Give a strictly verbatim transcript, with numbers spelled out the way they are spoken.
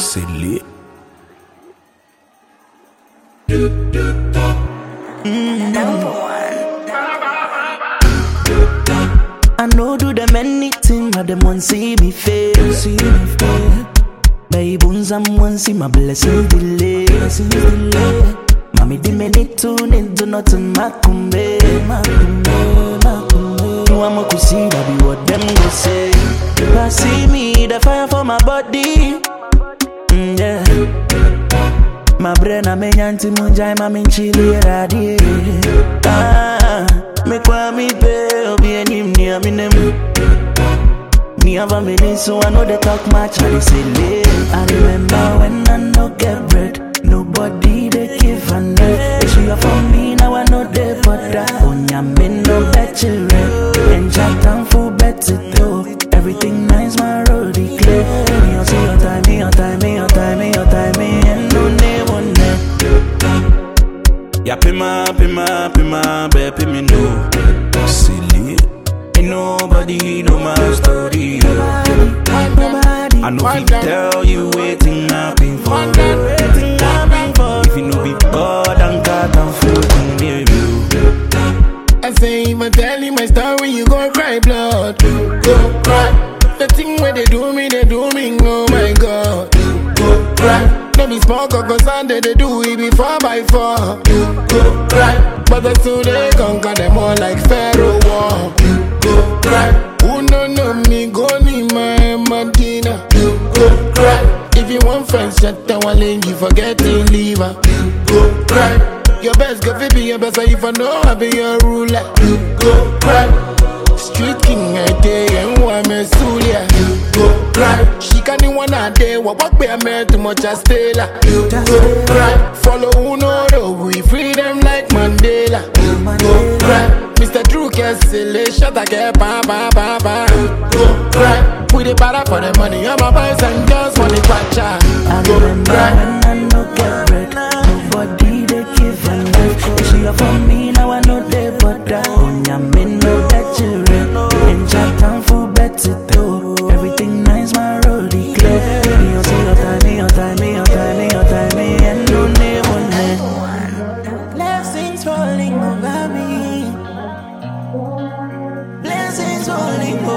C'est lit. I know do them anything, but them want see me fail. See me fail. Baby, I'm one see my blessings delay. Blessings delay. Mommy, di me need to need to nothing makumbe. Makumbe, makumbe. No I'm a kusi, that be what them go say. I see me, the fire for my body. Mm, yeah. My brain a me nyanti munjai ma min chili radi. Ah, me kwa mi pe obi enim ni aminem. Me have a minute so I know they talk much and they say late. I remember when I no get bread, nobody they give a net. If you are for me now I know they bother. Onya me no bet you red. And chat down for bet it though. Everything nice my road is clear. Me on see your time, me your time, me your time, me your time, me and no name on them. Ya pima, pima, pima, baby me know. Silly. Ain't nobody know my story. I know we tell you waiting happen for. Waiting happen for. If you know be God and God and food in you. I say if I tell you my story, you gon' cry blood. Go cry. The thing where they do me, they do me. Oh my God. Go cry. Let me smoke a Sunday, they do it before by four. Go cry. But the two they conquer them all like Pharaoh war. Go cry. Who no know me, go need my Medina. Go cry. If you want friends, shut down one lane, you forget to leave her. Go cry. Your best go be your best, if I know I be your ruler. Go cry. Street king I day and one me Sulia. Go cry. She can't one a day. What what be a man too much a stella. Go cry. Follow who know the we free them like Mandela. Go cry. Mister Drew Kessel, shut a get ba ba ba ba. Go cry. Put it better for the money. I'm a boys and girls for the pacha. Go cry. When I no get bread, nobody they give a love. If she are for me now I know they bother. Onya me no that you red. And chat down for better though. Everything nice my road is clear. Me on see your time, me your time, me your time, me your time, me and no name on it. Blessings falling over me. Blessings falling over me.